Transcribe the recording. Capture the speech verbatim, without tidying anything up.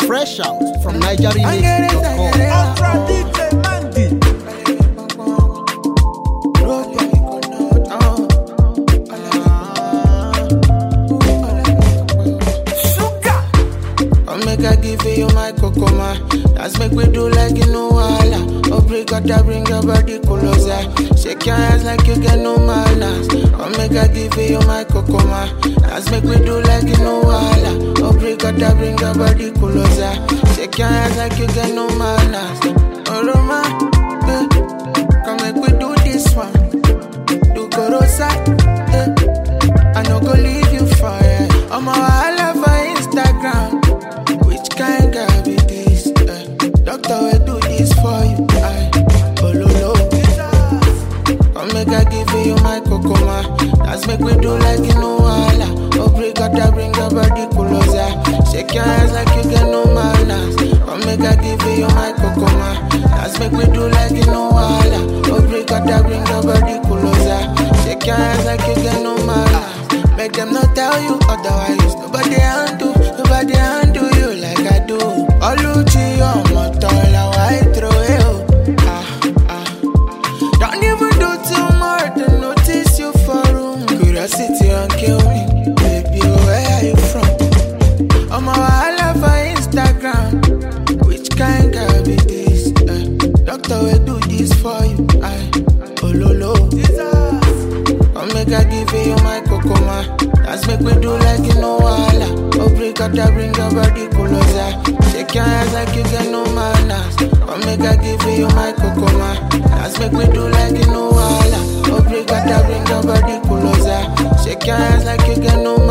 Fresh out from niger remix dot com. Ultra D J Mandy. Make I give you my kokoma. Let's make we do like you know wala. Oh, break out, bring your body closer. Shake your ass like you get no manners. Oh, make I give you my kokoma. Let's make we do like you know wala. Oh, break out, bring your body closer. Shake your ass like you get no manners. Oh, Roma, eh. Come make we do this one. Do Gorosa, eh. I no go leave you for it. I'm all over Instagram. Can't get with this, eh. Doctor will do this for you, I oh no no. Come make I give you my kokoma. Let's make we do like you know wala. Oh break out, bring your body closer. Shake your ass like you get no manners. Come make I give you my kokoma. Let's make we do like you know wala. Oh break out, bring your body closer. Shake your ass like you get no manners. Make them not tell you otherwise. Nobody handle, nobody handle you like I do. Oluchi on my toilet, why throw it? Ah, ah. Don't even do too much to notice you for room. Curiosity and kill me. Baby, where are you from? I'm all over Instagram. Which kind girl be this? Eh? Doctor will do this for you. I, oh, lolo. Come make I give you my kokoma. Let's make we do like you know wala. Oh break out, bring your body closer. Shake your ass like you get no manners. Come make I give you my kokoma. Let's make we do like you know wala. Oh break out, bring your body closer. Shake your ass like you get no